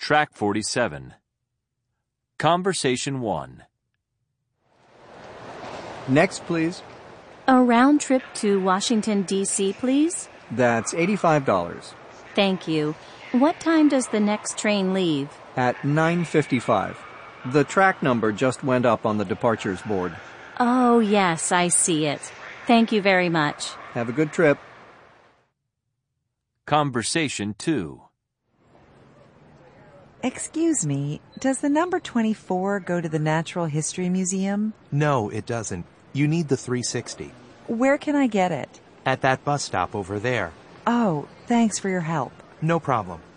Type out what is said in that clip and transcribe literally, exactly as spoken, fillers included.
Track forty-seven. Conversation one. Next, please. A round trip to Washington, D C, please? That's eighty-five dollars. Thank you. What time does the next train leave? At nine fifty-five. The track number just went up on the departures board. Oh, yes, I see it. Thank you very much. Have a good trip. Conversation two. Excuse me, does the number twenty-four go to the Natural History Museum? No, it doesn't. You need the three sixty. Where can I get it? At that bus stop over there. Oh, thanks for your help. No problem.